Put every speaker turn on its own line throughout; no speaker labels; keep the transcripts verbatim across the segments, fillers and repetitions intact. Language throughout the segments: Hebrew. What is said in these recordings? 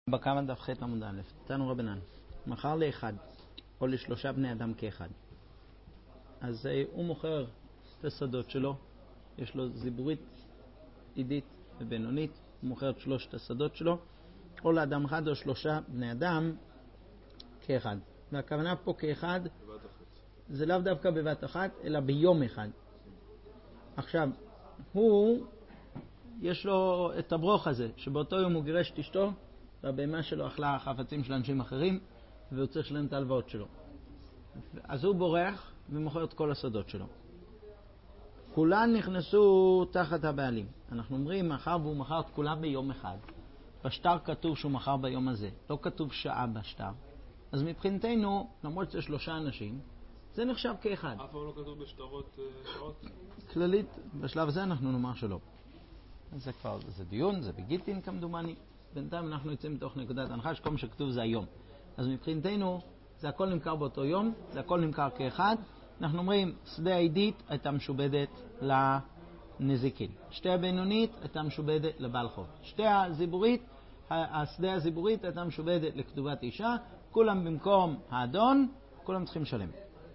בקו דף ח' עמוד א', תנו רבנן, מכר לאחד או לשלושה בני אדם כאחד. אז הוא מוכר את השדות שלו, יש לו זיבורית, עידית ובינונית, הוא מוכר את שלושת השדות שלו, או לאדם אחד או שלושה בני אדם כאחד. והכוונה פה כאחד, זה לאו דווקא בבת אחת, אלא ביום אחד. עכשיו, הוא, יש לו את הברוך הזה, שבאותו יום הוא גירש את אשתו, והבהמה שלו אכלה חפצים של אנשים אחרים, והוא צריך לשלם את ההלוואות שלו. אז הוא בורח ומוכר את כל השדות שלו. כולן נכנסו תחת הבעלים. אנחנו אומרים, מחר והוא מכר את כולם ביום אחד. בשטר כתוב שהוא מכר ביום הזה. לא כתוב שעה בשטר. אז מבחינתנו, למרות שזה שלושה אנשים, זה נחשב כאחד.
אף פעם לא כתוב בשטרות שעות?
כללית, בשלב הזה אנחנו נאמר שלא. זה כבר, זה דיון, זה בגיטין כמדומני. בינתיים אנחנו יוצאים מתוך נקודת הנחה שכל מה שכתוב זה היום. אז מבחינתנו, זה הכל נמכר באותו יום, זה הכל נמכר כאחד. אנחנו אומרים, שדה העידית הייתה משובדת לנזיקין. שתי הבינונית הייתה משובדת לבעל חוב. שתי הזיבורית, השדה הזיבורית הייתה משובדת לכתובת אישה. כולם במקום האדון, כולם צריכים לשלם.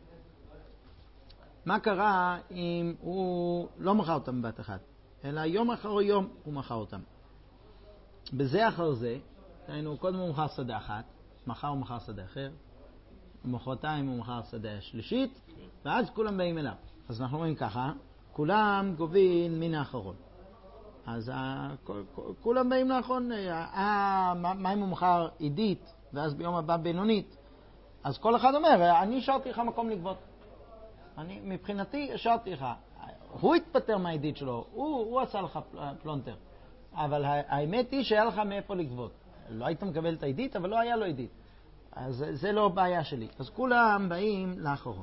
מה קרה אם הוא לא מכר אותם בבת אחת, אלא יום אחר יום הוא מכר אותם? בזה אחר זה, היינו, קודם הוא מכר שדה אחת, מחר הוא מכר שדה אחר, ומחרתיים הוא מכר שדה השלישית, ואז כולם באים אליו. אז אנחנו רואים ככה, כולם גובים מן האחרון. אז כולם באים לאחרון, מה אם הוא מכר עידית, ואז ביום הבא בינונית? אז כל אחד אומר, אני השארתי לך מקום לגבות. אני, מבחינתי, השארתי לך. הוא התפטר מהעידית שלו, הוא, הוא עשה לך פלונטר. אבל האמת היא שהיה לך מאיפה לגבות. לא היית מקבל את העידית, אבל לא היה לו עידית. אז זה לא בעיה שלי. אז כולם באים לאחרון.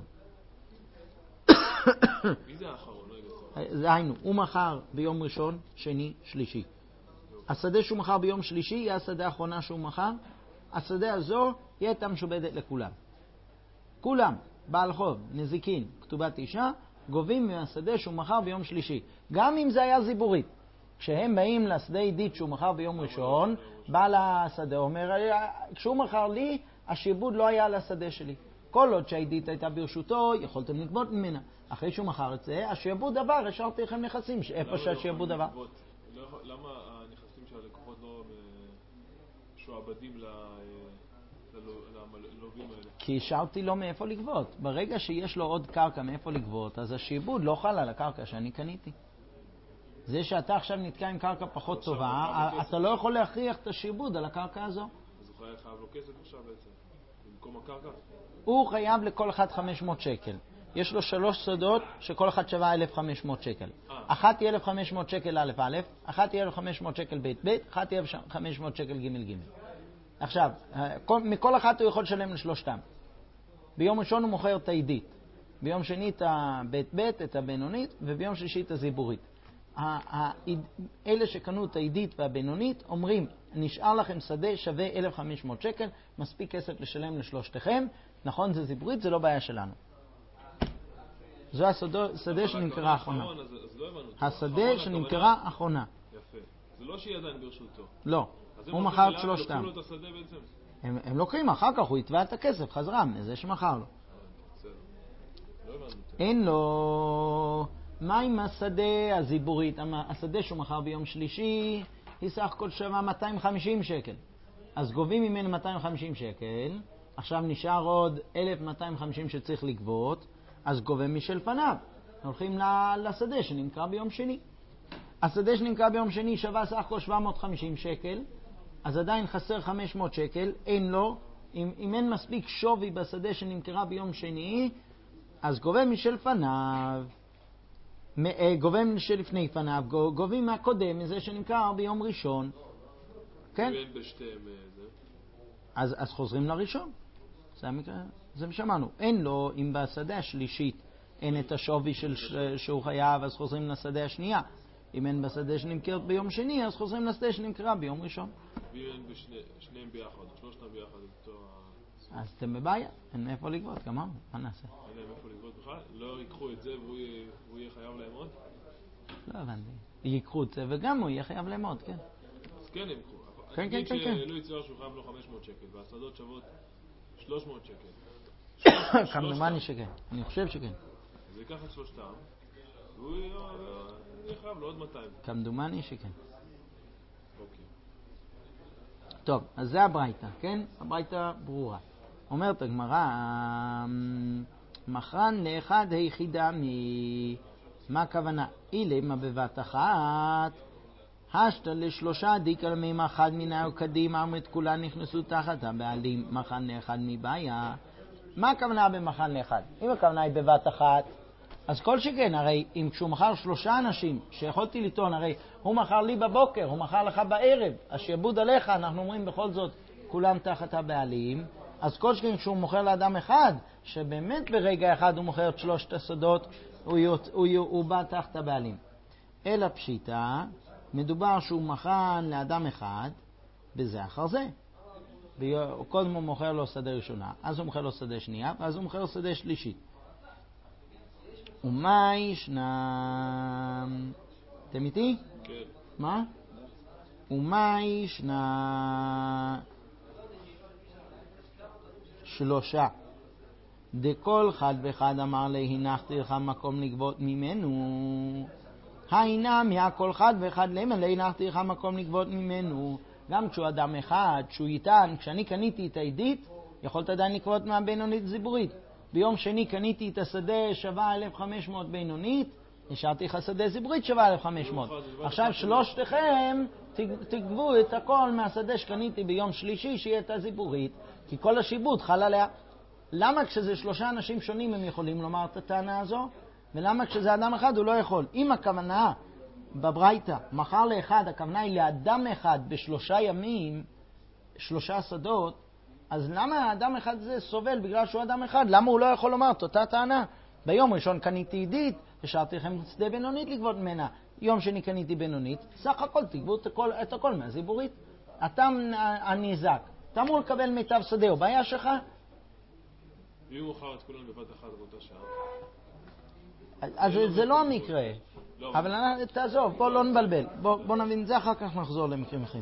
מי זה האחרון?
זה היינו, הוא מכר ביום ראשון, שני, שלישי. השדה שהוא מכר ביום שלישי יהיה השדה האחרונה שהוא מכר. השדה הזו יהיה הייתה משובדת לכולם. כולם, בעל חוב, נזיקין, כתובת אישה, גובים מהשדה שהוא מכר ביום שלישי. גם אם זה היה זיבורית. כשהם באים לשדה עידית שהוא מכר ביום ראשון, בעל השדה אומר, כשהוא מכר לי, השיבוד לא היה על השדה שלי. כל עוד שהעידית הייתה ברשותו, יכולתם לגבות ממנה. אחרי שהוא מכר את זה, השיבוד עבר, השארתי לכם נכסים, איפה שהשיבוד עבר.
למה הנכסים של הלקוחות לא משועבדים ללווים האלה?
כי השארתי לו מאיפה לגבות. ברגע שיש לו עוד קרקע מאיפה לגבות, אז השיבוד לא חל על הקרקע שאני קניתי. זה שאתה עכשיו נתקע עם קרקע פחות טובה, אתה לא יכול להכריח את השיבוד על הקרקע הזו.
אז הוא חייב לו כסף עכשיו בעצם, במקום הקרקע?
הוא חייב לכל אחד חמש מאות שקל. יש לו שלוש שדות שכל אחד שווה אלף וחמש מאות שקל. אחת היא אלף וחמש מאות שקל א' א', אחת היא אלף וחמש מאות שקל ב' ב', אחת היא אלף וחמש מאות שקל ג' ג'. עכשיו, מכל אחת הוא יכול לשלם לשלושתם. ביום ראשון הוא מוכר את העידית, ביום שני את הבית בית, את הבינונית, וביום שלישי את הזיבורית. אלה שקנו את העידית והבינונית אומרים, נשאר לכם שדה שווה אלף וחמש מאות שקל, מספיק כסף לשלם לשלושתכם. נכון, זה זיבורית, זה לא בעיה שלנו. זו השדה שנמכרה האחרונה. השדה שנמכרה האחרונה.
יפה. זה לא שהיא עדיין ברשותו.
לא. הוא מכר את שלושתם.
לוקחים לו את השדה בעצם?
הם לוקחים, אחר כך הוא יתבע את הכסף חזרה מזה שמכר לו. אין לו... מה עם השדה הזיבורית? השדה שהוא מכר ביום שלישי היא סך הכל שווה מאתיים וחמישים שקל. אז גובים ממנו מאתיים וחמישים שקל, עכשיו נשאר עוד אלף מאתיים וחמישים שצריך לגבות, אז גובים משל פניו. הולכים לשדה שנמכר ביום שני. השדה שנמכר ביום שני שווה סך הכל שבע מאות וחמישים שקל, אז עדיין חסר חמש מאות שקל, אין לו. אם, אם אין מספיק שווי בשדה שנמכרה ביום שני, אז גובים משל פניו. גובים שלפני פניו, גובים מהקודם, מזה שנמכר ביום ראשון. כן?
ואין בשתיהם זה?
אז, אז חוזרים לראשון. זה המקרה, זה משמענו. אין לו, אם בשדה השלישית אין את השווי של ש... שהוא חייב, אז חוזרים לשדה השנייה. אם אין בשדה שנמכרת ביום שני, אז חוזרים לשדה שנמכרה ביום ראשון.
ואם אין בשניהם ביחד, שלושתם ביחד, זה אותו...
אז אתם בבעיה, אין מאיפה לגבות, גמרנו, מה נעשה?
אין להם מאיפה לגבות בכלל? לא ייקחו את זה והוא יהיה חייב להם עוד?
לא הבנתי. ייקחו את זה וגם הוא יהיה חייב להם עוד, כן.
אז כן הם ייקחו.
כן, כן, כן, כן.
שלא יצויר שהוא חייב לו חמש מאות שקל, והשדות שוות שלוש מאות שקל.
כמדומני שכן, אני חושב שכן.
אז ייקח את שלושתם, והוא יהיה חייב לו עוד מאתיים.
כמדומני שכן.
אוקיי.
טוב, אז זה הברייתא, כן? הברייתא ברורה. אומרת הגמרא, מכרן לאחד היחידה מ... מה הכוונה? אילמה בבת אחת, השת לשלושה דיקל מימה אחד מינה וקדימה, אומרת כולה נכנסו תחת הבעלים, מכרן לאחד מבעיה. מה הכוונה במכרן לאחד? אם הכוונה היא בבת אחת, אז כל שכן, הרי אם כשהוא מכר שלושה אנשים, שיכולתי לטעון, הרי הוא מכר לי בבוקר, הוא מכר לך בערב, השעבוד עליך, אנחנו אומרים בכל זאת, כולם תחת הבעלים, אז כל שכן כשהוא מוכר לאדם אחד, שבאמת ברגע אחד הוא מוכר את שלושת השדות, הוא, הוא, הוא, הוא בא תחת הבעלים. אלא פשיטה, מדובר שהוא מכר לאדם אחד, בזה אחר זה. קודם הוא מוכר לו שדה ראשונה, אז הוא מוכר לו שדה שנייה, ואז הוא מוכר לו שדה שלישית. ומה ישנה... אתם איתי?
כן.
מה? ומה ישנה... שלושה. דכל חד וחד אמר לי, הנחתי לך מקום לגבות ממנו. היינה מהכל חד וחד למה לי, הנחתי לך מקום לגבות ממנו. גם כשהוא אדם אחד, כשהוא יטען, כשאני קניתי את העדית, יכולת עדיין לקבות מהבינונית זיבורית. ביום שני קניתי את השדה שווה אלף וחמש מאות בינונית, השארתי לך שדה זיברית שווה אלף וחמש מאות. עכשיו שלושתכם תגבו את הכל מהשדה שקניתי ביום שלישי שיהיה את הזיבורית, כי כל השיבוד חל עליה. למה כשזה שלושה אנשים שונים הם יכולים לומר את הטענה הזו, ולמה כשזה אדם אחד הוא לא יכול? אם הכוונה בברייתא, מחר לאחד, הכוונה היא לאדם אחד בשלושה ימים, שלושה שדות, אז למה האדם אחד זה סובל בגלל שהוא אדם אחד? למה הוא לא יכול לומר את אותה טענה? ביום ראשון קניתי עדית, השארתי לכם שדה בינונית לגבות ממנה. יום שני קניתי בינונית, סך הכל תגבו את הכל, את הכל מהזיבורית. אתה הניזק, אתה אמור לקבל מיטב שדה, או בעיה שלך?
ואם הוא חר את כולם בבת אחת באותה שעה?
אז זה לא המקרה. אבל תעזוב, בוא לא נבלבל. בוא נבין את זה, אחר כך נחזור למקרים אחרים.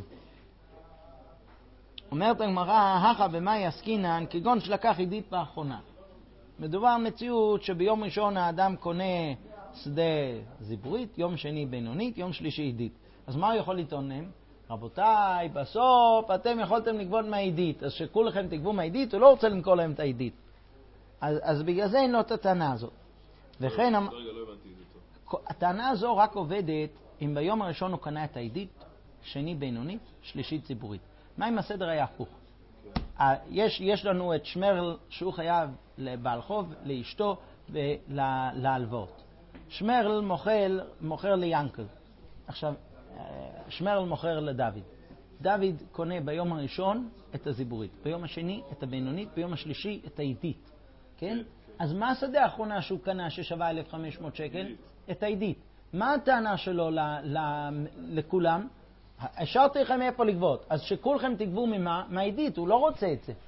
אומרת הגמרא, הכה במאי עסקינן, כגון שלקח עדית באחרונה. מדובר מציאות שביום ראשון האדם קונה שדה זיברית, יום שני בינונית, יום שלישי עדית. אז מה הוא יכול לטעון להם? רבותיי, בסוף אתם יכולתם לגבות מהעדית, אז שכולכם תגבו מהעדית, הוא לא רוצה למכור להם את העדית. אז, אז בגלל זה אין לו את הטענה הזאת. וכן,
רגע, לא הבנתי את זה טוב.
הטענה הזו רק עובדת אם ביום הראשון הוא קנה את העדית, שני בינונית, שלישית ציבורית. מה אם הסדר היה הפוך? יש, יש לנו את שמרל שהוא חייב לבעל חוב, לאשתו ולהלוואות. שמרל מוכר, מוכר ליאנקל. עכשיו, שמרל מוכר לדוד. דוד קונה ביום הראשון את הזיבורית, ביום השני את הבינונית, ביום השלישי את העדית. כן? אז מה השדה האחרונה שהוא קנה ששווה אלף וחמש מאות שקל? את העדית. מה הטענה שלו ל, ל, לכולם? השארתי לכם איפה לגבות, אז שכולכם תגבו ממה? מהעדית, הוא לא רוצה את זה.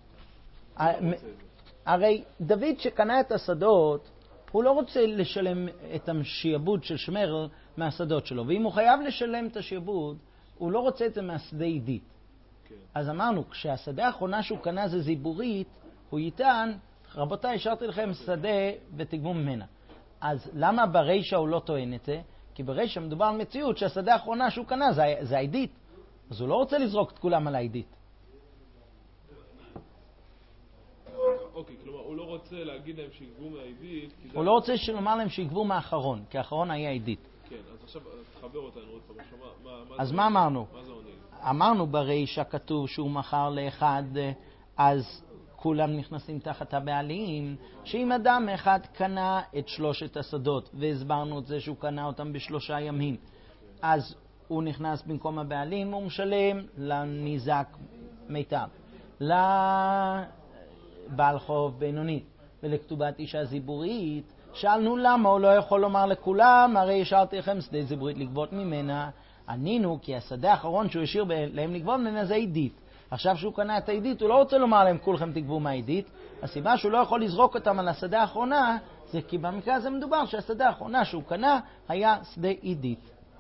הרי דוד שקנה את השדות, הוא לא רוצה לשלם את השיעבוד של שמרל מהשדות שלו, ואם הוא חייב לשלם את השיעבוד, הוא לא רוצה את זה מהשדה עדית. אז אמרנו, כשהשדה האחרונה שהוא קנה זה זיבורית, הוא יטען, רבותיי, השארתי לכם שדה ותגבו ממנה. אז למה ברישה הוא לא טוען את זה? כי ברישה מדובר על מציאות שהשדה האחרונה שהוא קנה זה, זה העדית. אז הוא לא רוצה לזרוק את כולם על העדית.
אוקיי, כלומר, הוא לא רוצה להגיד להם שיגבו מהעדית.
הוא לא רוצה לומר להם שיגבו מהאחרון, כי האחרון היה העדית.
כן, אז עכשיו תחבר אותנו עוד פעם.
אז מה אמרנו?
מה זה עונה?
אמרנו ברישה כתוב שהוא מכר לאחד, אז כולם נכנסים תחת הבעלים, שאם אדם אחד קנה את שלושת השדות, והסברנו את זה שהוא קנה אותם בשלושה ימים, אז הוא נכנס במקום הבעלים, הוא משלם לניזק מיטב, לבעל חוב בינונית, ולכתובת אישה זיבורית. שאלנו למה הוא לא יכול לומר לכולם, הרי השארתי לכם שדה זיבורית לגבות ממנה. ענינו כי השדה האחרון שהוא השאיר להם לגבות ממנה זה עדית. עכשיו שהוא קנה את העדית, הוא לא רוצה לומר להם כולכם תגבו מהעדית. הסיבה שהוא לא יכול לזרוק אותם על השדה האחרונה, זה כי במקרה הזה מדובר שהשדה האחרונה שהוא קנה היה שדה עדית.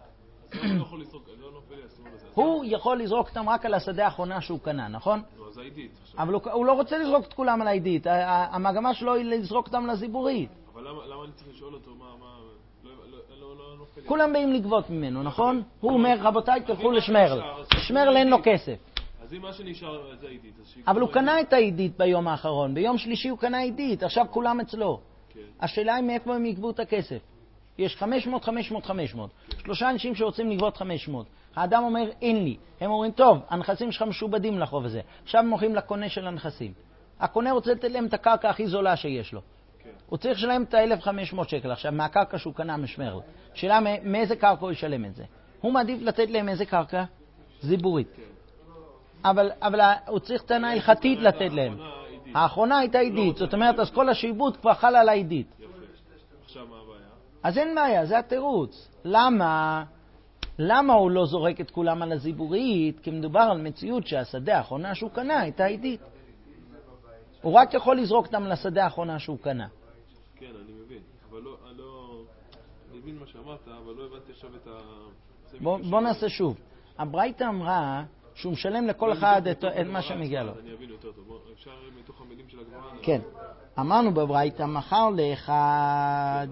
אז אני לא יכול לזרוק, אני לא נופל לי הסימון הזה.
הוא יכול לזרוק אותם רק על השדה האחרונה שהוא קנה, נכון?
לא, זה העידית.
אבל הוא לא רוצה לזרוק את כולם על העידית. המגמה שלו היא לזרוק אותם לזיבורית.
אבל למה אני צריך לשאול אותו מה... לא נופל לי.
כולם באים לגבות ממנו, נכון? הוא אומר, רבותיי, תלכו לשמרל. שמרל אין לו כסף.
אז אם מה שנשאר זה העידית.
אבל הוא קנה את העידית ביום האחרון. ביום שלישי הוא קנה עידית, עכשיו כולם אצלו. השאלה היא מאיפה הם יגבו את הכסף. יש חמש מאות, חמש מאות, חמש מאות. שלושה אנשים שרוצים לגבות חמש מאות. האדם אומר, אין לי. הם אומרים, טוב, הנכסים שלך משובדים לחוב הזה. עכשיו הם הולכים לקונה של הנכסים. הקונה רוצה לתת להם את הקרקע הכי זולה שיש לו. הוא צריך לשלם את ה-אלף וחמש מאות שקל. עכשיו, מהקרקע שהוא קנה משמרל. שאלה מאיזה קרקע הוא ישלם את זה. הוא מעדיף לתת להם איזה קרקע? זיבורית. אבל, אבל הוא צריך טענה הלכתית לתת להם. האחרונה הייתה עידית. זאת אומרת, אז כל השיבוט כבר חל על העידית.
עכשיו מה הבעיה?
אז אין בעיה, זה התירוץ. למה? למה הוא לא זורק את כולם על הזיבורית? כי מדובר על מציאות שהשדה האחרונה שהוא קנה הייתה עידית. הוא רק יכול לזרוק אותם לשדה האחרונה שהוא קנה.
כן, אני מבין. אבל לא, לא, אני מבין מה שאמרת, אבל לא הבנתי עכשיו את ה...
בוא, בוא נעשה שוב. הברייתא אמרה שהוא משלם לכל אחד את, את מה שמגיע לו.
אני אבין יותר טוב. אפשר מתוך המילים של הגמרא?
כן. אמרנו בברייתא, מחר לאחד...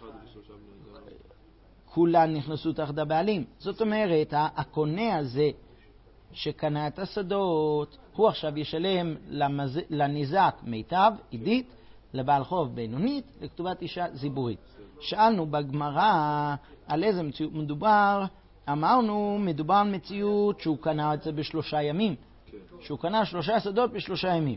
כולן נכנסו תחת הבעלים. זאת אומרת, הקונה הזה שקנה את השדות, הוא עכשיו ישלם למז... לניזק מיטב, עידית, לבעל חוב בינונית, לכתובת אישה זיבורית. שאלנו בגמרא על איזה מציאות מדובר, אמרנו מדובר על מציאות שהוא קנה את זה בשלושה ימים. שהוא קנה שלושה שדות בשלושה ימים.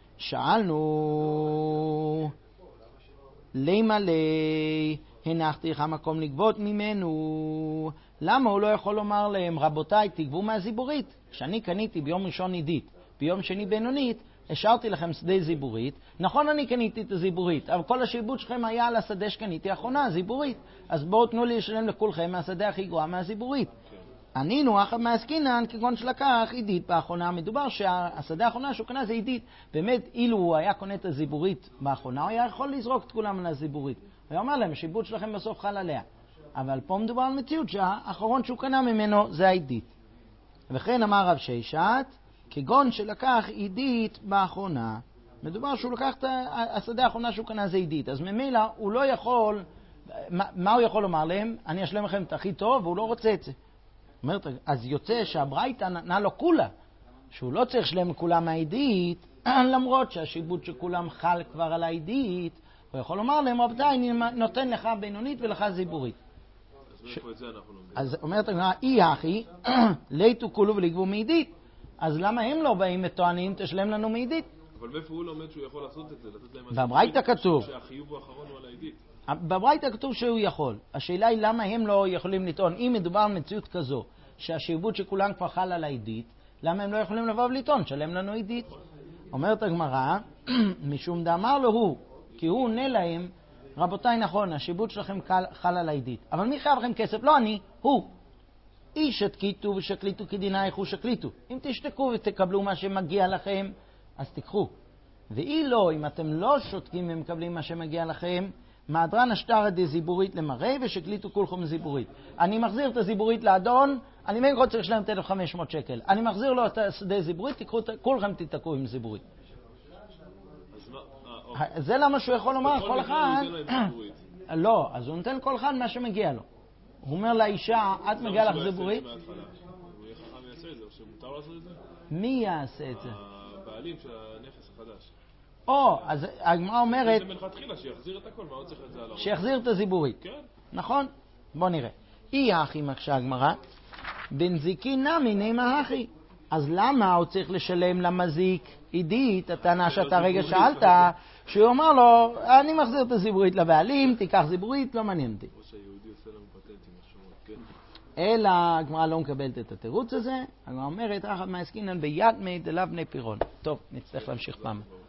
שאלנו, למה לי הנחתי לך מקום לגבות ממנו? למה הוא לא יכול לומר להם, רבותיי, תגבו מהזיבורית? כשאני קניתי ביום ראשון עידית, ביום שני בינונית, השארתי לכם שדה זיבורית. נכון, אני קניתי את הזיבורית, אבל כל השיבוט שלכם היה על השדה שקניתי האחרונה, זיבורית. אז בואו תנו לי לשלם לכולכם מהשדה הכי גרוע מהזיבורית. ענינו, אחת מהעסקינן, כגון שלקח עידית באחרונה. מדובר שהשדה האחרונה שהוא קנה זה עידית. באמת, אילו הוא היה קונה את הזיבורית באחרונה, הוא היה יכול לזרוק את כולם על הזיבורית. הוא היה אומר להם, השיבוט שלכם בסוף חל עליה. אבל פה מדובר על מציאות שהאחרון שהוא קנה ממנו זה העידית. וכן אמר רב ששת, כגון שלקח עידית באחרונה. מדובר שהוא לקח את השדה האחרונה שהוא קנה זה עידית. אז ממילא הוא לא יכול, מה, מה הוא יכול לומר להם? אני אשלם לכם את הכי טוב, והוא לא רוצה את זה. אומרת, אז יוצא שהברייתא נתנה לו כולה, שהוא לא צריך לשלם לכולם מהעידית, למרות שהשיבוט שכולם חל כבר על העידית, הוא יכול לומר להם, רבותיי, אני נותן לך בינונית ולך זיבורית.
אז מאיפה את זה אנחנו לומדים?
אז אומרת הגמרא, אי אחי, ליתו כולו ולגבו מעידית. אז למה הם לא באים וטוענים, תשלם לנו מעידית?
אבל מאיפה הוא לומד שהוא יכול לעשות את זה? לתת להם
בברייתא כתוב.
שהחיוב האחרון הוא על העידית.
בברייתא כתוב שהוא יכול. השאלה היא למה הם לא יכולים לטעון. אם מדובר על מציאות כזו, שהשיבוט שכולם כבר חל על העידית, למה הם לא יכולים לבוא ולטעון? שלם לנו עידית. אומרת הגמרא, משום דאמר לו הוא, כי הוא עונה להם, רבותיי, נכון, השיבוט שלכם חל על העידית. אבל מי חייב לכם כסף? לא אני, הוא. אי שתקיתו ושקליטו כדינייך הוא שקליטו. אם תשתקו ותקבלו מה שמגיע לכם, אז תיקחו. ואי לא, אם אתם לא שותקים ומקבלים מה שמגיע לכם, מעדרן השטרה דזיבורית למראה ושקליטו כולכם זיבורית. אני מחזיר את הזיבורית לאדון, אני מבין כל צריך לשלם את אלף וחמש מאות שקל. אני מחזיר לו את השדה זיבורית, תיקחו, כולכם תתקעו עם זיבורית. זה למה שהוא יכול לומר, כל אחד... לא, אז הוא נותן כל אחד מה שמגיע לו. הוא אומר לאישה, את מגיעה לך זיבורית?
הוא יהיה חכם יעשה את זה, או שמותר לעשות את זה?
מי יעשה את זה?
הבעלים של הנכס החדש.
או, אז הגמרא אומרת...
זה מלכתחילה, שיחזיר את הכל, מה עוד צריך את זה על הראש?
שיחזיר את הזיבורית.
כן.
נכון? בוא נראה. אי אחי מקשה הגמרא, בנזיקין נמי נימה אחי. אז למה הוא צריך לשלם למזיק עידית, הטענה שאתה רגע שאלת, שהוא אומר לו, אני מחזיר את הזיבורית לבעלים, תיקח זיבורית, לא מעניין אותי.
או שהיהודי עושה לנו פטנטים משמעות, כן.
אלא הגמרא לא מקבלת את התירוץ הזה, הגמרא אומרת, אחת מהעסקינן ביד מי דלאו בני פירון. טוב, נצטרך להמשיך פעם.